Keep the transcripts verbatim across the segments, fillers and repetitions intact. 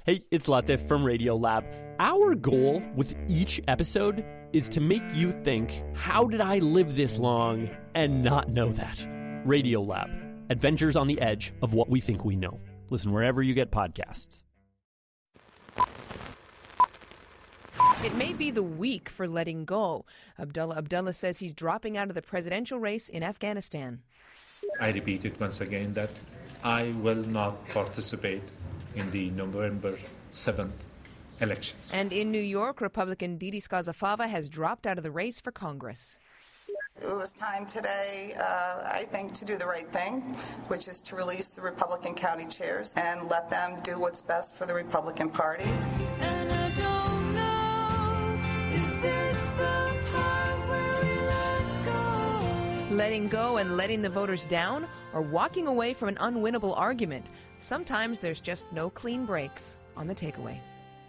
Hey, it's Latif from Radiolab. Our goal with each episode is to make you think, how did I live this long and not know that? Radiolab, adventures on the edge of what we think we know. Listen wherever you get podcasts. It may be the week for letting go. Abdullah Abdullah says he's dropping out of the presidential race in Afghanistan. I repeat it once again that I will not participate in the November seventh elections. And in New York, Republican Didi Skazafava has dropped out of the race for Congress. It was time today, uh, I think, to do the right thing, which is to release the Republican county chairs and let them do what's best for the Republican Party. And I don't know, is this the part where we let go? Letting go and letting the voters down, or walking away from an unwinnable argument. Sometimes there's just no clean breaks. On The Takeaway.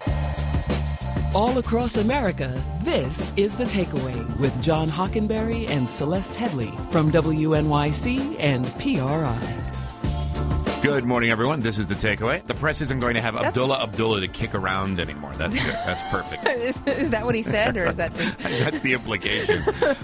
All across America, this is The Takeaway with John Hockenberry and Celeste Headley from W N Y C and P R I. Good morning, everyone. This is The Takeaway. The press isn't going to have That's... Abdullah Abdullah to kick around anymore. That's good. That's perfect. is, is that what he said, or is that just... That's the implication.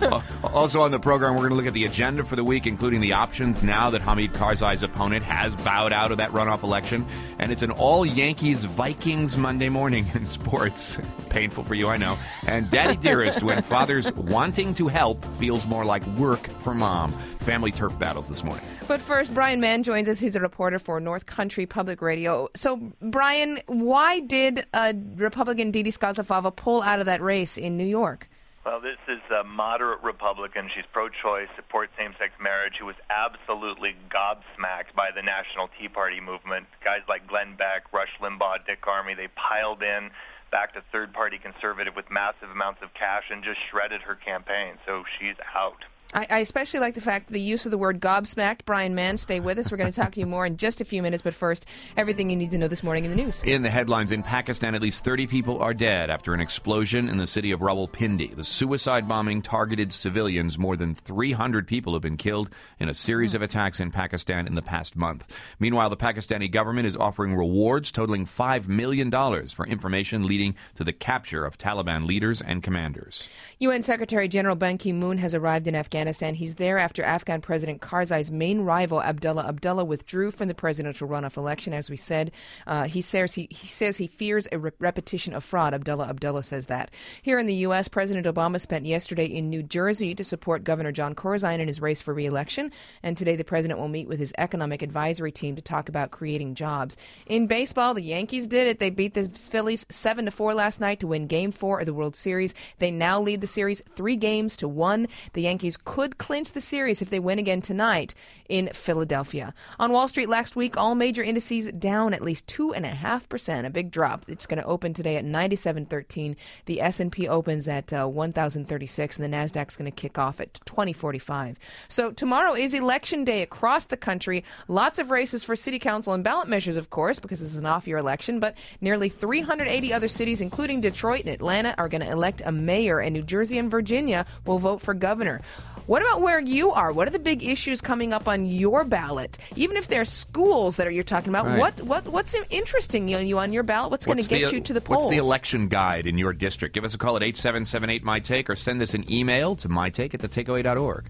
Also on the program, we're going to look at the agenda for the week, including the options now that Hamid Karzai's opponent has bowed out of that runoff election. And it's an all-Yankees-Vikings Monday morning in sports. Painful for you, I know. And Daddy Dearest, when father's wanting to help feels more like work for mom. Family turf battles this morning. But first, Brian Mann joins us. He's a reporter for North Country Public Radio. So, Brian, why did uh, Republican Didi Skazafava pull out of that race in New York? Well, this is a moderate Republican. She's pro-choice, supports same-sex marriage, who was absolutely gobsmacked by the National Tea Party movement. Guys like Glenn Beck, Rush Limbaugh, Dick Armey, they piled in, backed a third-party conservative with massive amounts of cash and just shredded her campaign. So she's out. I, I especially like the fact the use of the word gobsmacked. Brian Mann, stay with us. We're going to talk to you more in just a few minutes. But first, everything you need to know this morning in the news. In the headlines, in Pakistan, at least thirty people are dead after an explosion in the city of Rawalpindi. The suicide bombing targeted civilians. More than three hundred people have been killed in a series of attacks in Pakistan in the past month. Meanwhile, the Pakistani government is offering rewards totaling five million dollars for information leading to the capture of Taliban leaders and commanders. U N Secretary General Ban Ki-moon has arrived in Afghanistan. He's there after Afghan President Karzai's main rival, Abdullah Abdullah, withdrew from the presidential runoff election. As we said, uh, he, says he, he says he fears a re- repetition of fraud. Abdullah Abdullah says that. Here in the U S, President Obama spent yesterday in New Jersey to support Governor John Corzine in his race for re-election. And today the president will meet with his economic advisory team to talk about creating jobs. In baseball, the Yankees did it. They beat the Phillies seven to four last night to win Game four of the World Series. They now lead the series three games to one. The Yankees could clinch the series if they win again tonight in Philadelphia. On Wall Street last week, all major indices down at least two point five percent, a big drop. It's going to open today at ninety-seven thirteen. The S and P opens at uh, one thousand thirty-six, and the Nasdaq's going to kick off at twenty forty-five. So tomorrow is election day across the country. Lots of races for city council and ballot measures, of course, because this is an off-year election, but nearly three hundred eighty other cities, including Detroit and Atlanta, are going to elect a mayor, and New Jersey and Virginia will vote for governor. What about where you are? What are the big issues coming up on your ballot? Even if there's schools that are, you're talking about, right. what what what's interesting you on your ballot? What's going to get the, you to the polls? What's the election guide in your district? Give us a call at eight seven seven eight, M Y Take or send us an email to mytake at the takeaway dot org.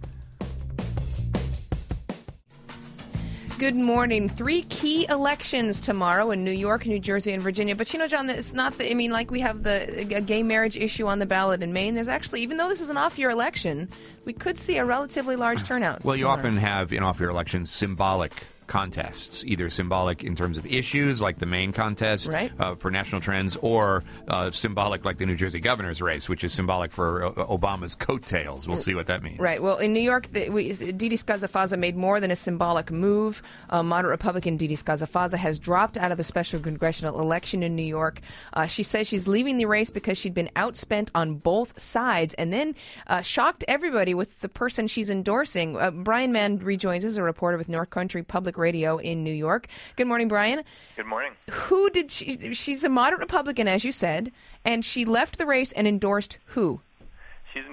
Good morning. Three key elections tomorrow in New York, New Jersey, and Virginia. But, you know, John, it's not the, I mean, like we have the a gay marriage issue on the ballot in Maine. There's actually, even though this is an off-year election, we could see a relatively large turnout. Well, you tomorrow. often have in off-year elections symbolic contests, either symbolic in terms of issues like the Maine contest right. uh, for national trends, or uh, symbolic like the New Jersey governor's race, which is symbolic for uh, Obama's coattails. We'll see what that means. Right. Well, in New York, the, we, Didi Skazafava made more than a symbolic move. Uh, moderate Republican Didi Skazafava has dropped out of the special congressional election in New York. Uh, she says she's leaving the race because she'd been outspent on both sides, and then uh, shocked everybody with the person she's endorsing. Uh, Brian Mann rejoins us, a reporter with North Country Public Radio in New York. Good morning, Brian. Good morning. Who did she? She's a moderate Republican, as you said, and she left the race and endorsed who? She's endorsing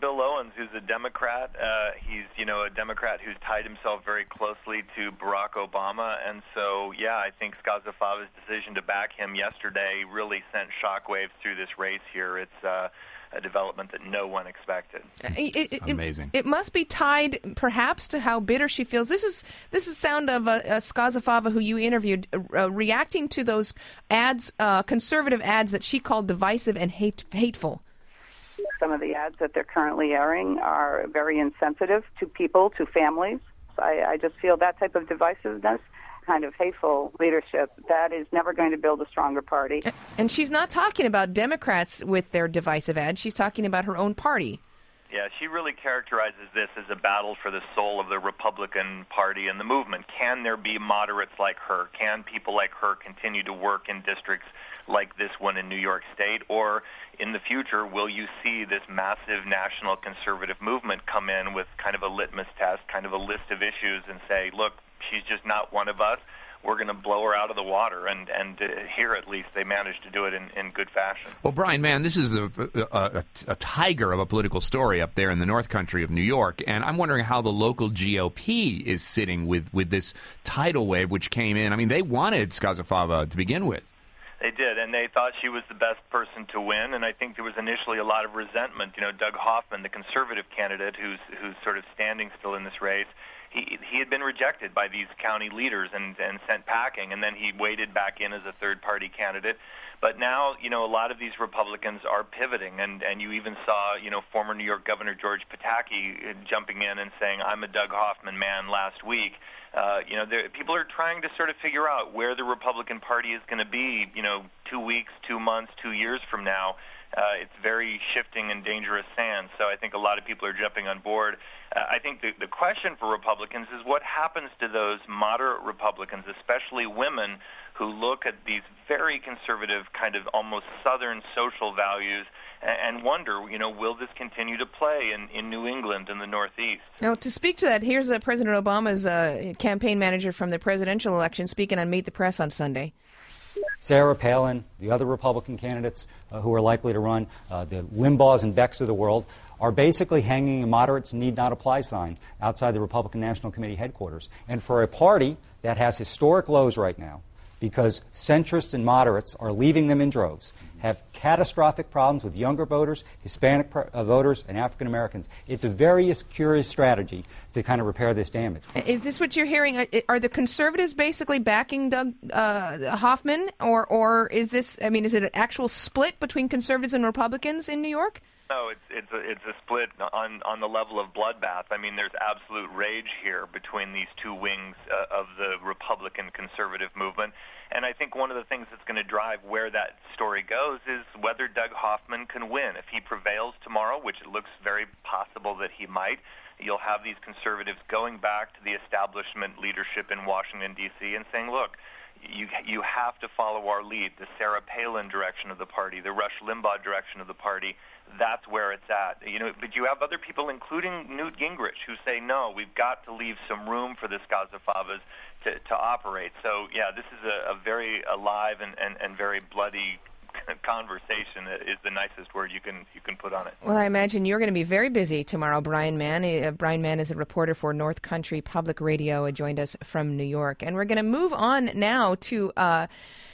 Bill Owens, who's a Democrat. Uh, he's, you know, a Democrat who's tied himself very closely to Barack Obama. And so, yeah, I think Skazafava's decision to back him yesterday really sent shockwaves through this race here. It's uh, a development that no one expected. It, it, Amazing. It, it must be tied, perhaps, to how bitter she feels. This is this is sound of uh, uh, Skazafava, who you interviewed, uh, reacting to those ads, uh, conservative ads that she called divisive and hate, hateful. Some of the ads that they're currently airing are very insensitive to people, to families. I, I just feel that type of divisiveness, kind of hateful leadership, that is never going to build a stronger party. And she's not talking about Democrats with their divisive ads. She's talking about her own party. Yeah, she really characterizes this as a battle for the soul of the Republican Party and the movement. Can there be moderates like her? Can people like her continue to work in districts like this one in New York State? Or in the future, will you see this massive national conservative movement come in with kind of a litmus test, kind of a list of issues and say, look, she's just not one of us. We're going to blow her out of the water, and, and uh, here at least they managed to do it in, in good fashion. Well, Brian, man, this is a, a, a, a tiger of a political story up there in the North Country of New York, and I'm wondering how the local G O P is sitting with, with this tidal wave which came in. I mean, they wanted Skazafava to begin with. They did, and they thought she was the best person to win, and I think there was initially a lot of resentment. You know, Doug Hoffman, the conservative candidate who's who's sort of standing still in this race, he he had been rejected by these county leaders and, and sent packing, and then he waded back in as a third-party candidate. But now, you know, a lot of these Republicans are pivoting, and, and you even saw, you know, former New York Governor George Pataki jumping in and saying, I'm a Doug Hoffman man last week. Uh, you know, people are trying to sort of figure out where the Republican Party is going to be, you know, two weeks, two months, two years from now. Uh, it's very shifting and dangerous sand, so I think a lot of people are jumping on board. Uh, I think the, the question for Republicans is what happens to those moderate Republicans, especially women, who look at these very conservative, kind of almost Southern social values and, and wonder, you know, will this continue to play in, in New England and the Northeast? Now, to speak to that, here's uh, President Obama's uh, campaign manager from the presidential election speaking on Meet the Press on Sunday. Sarah Palin, the other Republican candidates uh, who are likely to run, uh, the Limbaughs and Becks of the world, are basically hanging a moderates need not apply sign outside the Republican National Committee headquarters. And for a party that has historic lows right now, because centrists and moderates are leaving them in droves, have catastrophic problems with younger voters, Hispanic pr- uh, voters, and African Americans. It's a very curious strategy to kind of repair this damage. Is this what you're hearing? Are the conservatives basically backing Doug uh, Hoffman, or or is this? I mean, is it an actual split between conservatives and Republicans in New York? No, it's it's a, it's a split on on the level of bloodbath. I mean, there's absolute rage here between these two wings uh, of the Republican conservative movement. And I think one of the things that's going to drive where that story goes is whether Doug Hoffman can win. If he prevails tomorrow, which it looks very possible that he might, you'll have these conservatives going back to the establishment leadership in Washington, D C and saying, look, you you have to follow our lead, the Sarah Palin direction of the party, the Rush Limbaugh direction of the party. That's where it's at. You know, but you have other people, including Newt Gingrich, who say, no, we've got to leave some room for the Skazafavas to, to operate. So, yeah, this is a, a very alive and, and, and very bloody conversation is the nicest word you can you can put on it. Well, I imagine you're going to be very busy tomorrow, Brian Mann. Uh, Brian Mann is a reporter for North Country Public Radio. He joined us from New York. And we're going to move on now to uh,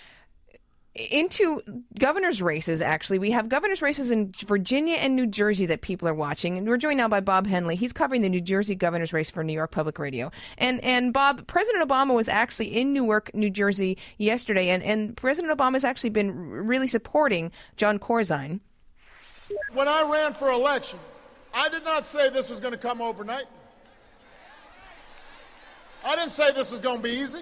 into governor's races, actually. We have governor's races in Virginia and New Jersey that people are watching. And we're joined now by Bob Henley. He's covering the New Jersey governor's race for New York Public Radio. And, and Bob, President Obama was actually in Newark, New Jersey yesterday. And, and President Obama has actually been really supporting Jon Corzine. When I ran for election, I did not say this was going to come overnight. I didn't say this was going to be easy.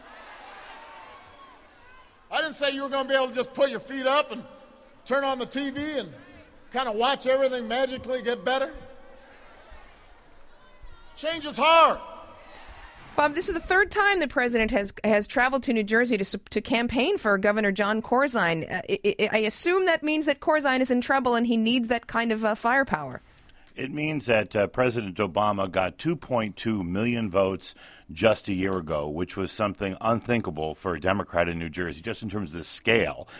I didn't say you were going to be able to just put your feet up and turn on the T V and kind of watch everything magically get better. Change is hard. Bob, this is the third time the president has has traveled to New Jersey to to campaign for Governor Jon Corzine. Uh, I, I, I assume that means that Corzine is in trouble and he needs that kind of uh, firepower. It means that uh, President Obama got two point two million votes just a year ago, which was something unthinkable for a Democrat in New Jersey, just in terms of the scale.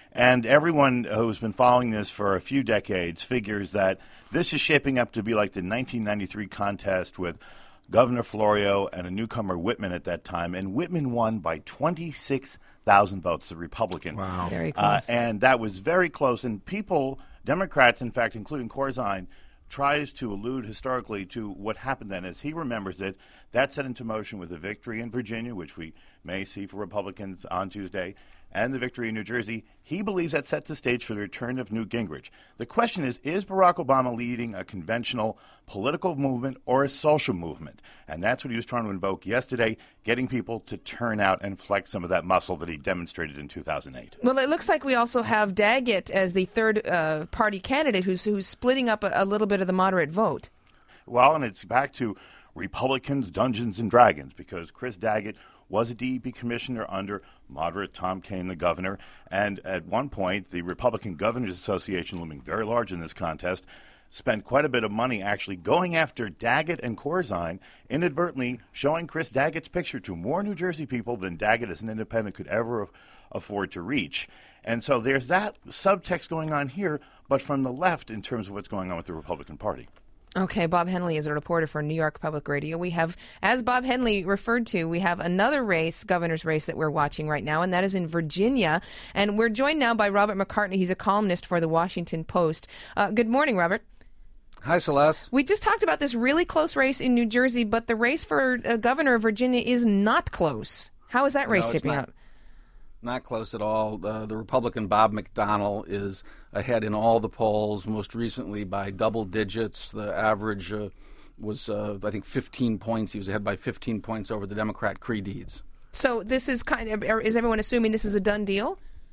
And everyone who's been following this for a few decades figures that this is shaping up to be like the nineteen ninety-three contest with Governor Florio and a newcomer Whitman at that time. And Whitman won by twenty-six thousand votes, the Republican. Wow. Very close. Uh, and that was very close. And people, Democrats, in fact, including Corzine, tries to allude historically to what happened then. As he remembers it, that set into motion with a victory in Virginia, which we may see for Republicans on Tuesday, and the victory in New Jersey. He believes that sets the stage for the return of Newt Gingrich. The question is, is Barack Obama leading a conventional political movement or a social movement? And that's what he was trying to invoke yesterday, getting people to turn out and flex some of that muscle that he demonstrated in two thousand eight. Well, it looks like we also have Daggett as the third uh, party candidate who's, who's splitting up a, a little bit of the moderate vote. Well, and it's back to Republicans, Dungeons and Dragons, because Chris Daggett was a D E P commissioner under moderate Tom Kean, the governor. And at one point, the Republican Governors Association, looming very large in this contest, spent quite a bit of money actually going after Daggett and Corzine, inadvertently showing Chris Daggett's picture to more New Jersey people than Daggett as an independent could ever af- afford to reach. And so there's that subtext going on here, but from the left in terms of what's going on with the Republican Party. Okay, Bob Henley is a reporter for New York Public Radio. We have, as Bob Henley referred to, we have another race, governor's race, that we're watching right now, and that is in Virginia. And we're joined now by Robert McCartney. He's a columnist for the Washington Post. Uh, good morning, Robert. Hi, Celeste. We just talked about this really close race in New Jersey, but the race for uh, governor of Virginia is not close. How is that race No, it's shaping not. up? Not close at all. Uh, the Republican Bob McDonnell is ahead in all the polls, most recently by double digits. The average uh, was, uh, I think, fifteen points. He was ahead by fifteen points over the Democrat Creed Deeds. So this is kind of, is everyone assuming this is a done deal?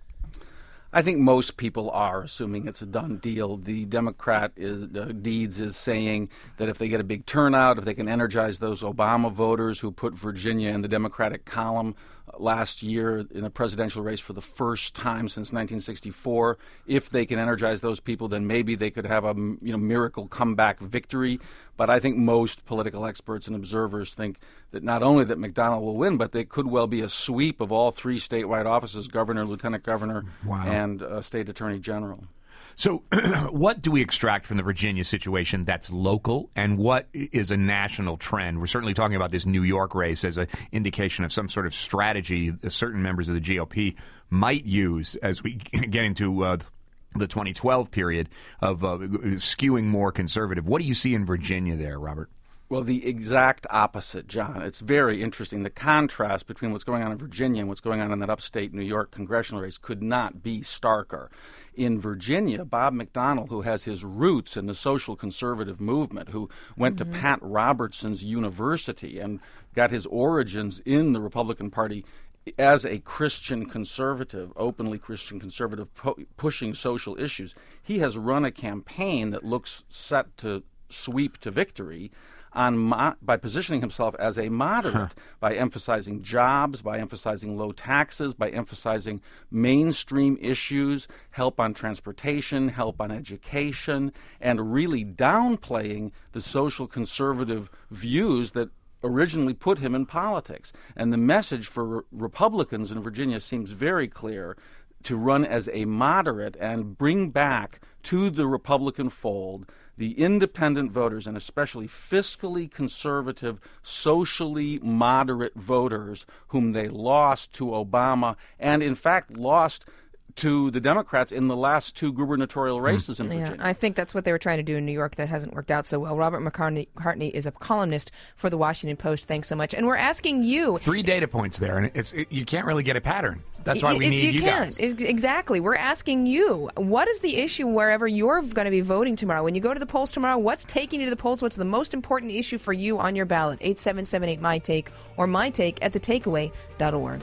I think most people are assuming it's a done deal. The Democrat is, uh, Deeds is saying that if they get a big turnout, if they can energize those Obama voters who put Virginia in the Democratic column uh, last year in a presidential race for the first time since nineteen sixty-four, if they can energize those people, then maybe they could have a you know miracle comeback victory. But I think most political experts and observers think that not only that McDonnell will win, but there could well be a sweep of all three statewide offices, governor, lieutenant governor, Wow. and uh, state attorney general. So what do we extract from the Virginia situation that's local, and what is a national trend? We're certainly talking about this New York race as an indication of some sort of strategy that certain members of the G O P might use as we get into uh, the twenty twelve period of uh, skewing more conservative. What do you see in Virginia there, Robert? Well, the exact opposite, John. It's very interesting. The contrast between what's going on in Virginia and what's going on in that upstate New York congressional race could not be starker. In Virginia, Bob McDonnell, who has his roots in the social conservative movement, who went Mm-hmm. to Pat Robertson's university and got his origins in the Republican Party as a Christian conservative, openly Christian conservative, pu- pushing social issues, he has run a campaign that looks set to sweep to victory on mo- by positioning himself as a moderate, huh. by emphasizing jobs, by emphasizing low taxes, by emphasizing mainstream issues, help on transportation, help on education, and really downplaying the social conservative views that originally put him in politics. And the message for re- Republicans in Virginia seems very clear: to run as a moderate and bring back to the Republican fold the independent voters, and especially fiscally conservative, socially moderate voters whom they lost to Obama and, in fact, lost to the Democrats in the last two gubernatorial races in Virginia. Yeah, I think that's what they were trying to do in New York. That hasn't worked out so well. Robert McCartney, McCartney is a columnist for the Washington Post. Thanks so much. And we're asking you... Three data points there, and it's it, you can't really get a pattern. That's why we it, need you, you can't. guys. Exactly. We're asking you, what is the issue wherever you're going to be voting tomorrow? When you go to the polls tomorrow, what's taking you to the polls? What's the most important issue for you on your ballot? eight seven seven eight, M Y Take or my take at the takeaway dot org.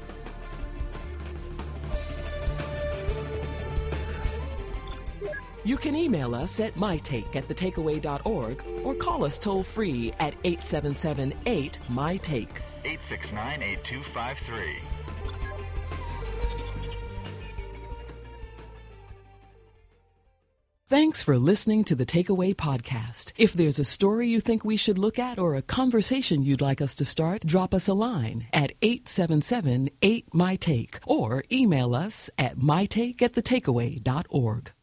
You can email us at mytake at the takeaway dot org or call us toll-free at eight seven seven eight, M Y Take. eight six nine, eight two five three. Thanks for listening to the Takeaway Podcast. If there's a story you think we should look at or a conversation you'd like us to start, drop us a line at eight seven seven eight my take or email us at mytake at the takeaway dot org.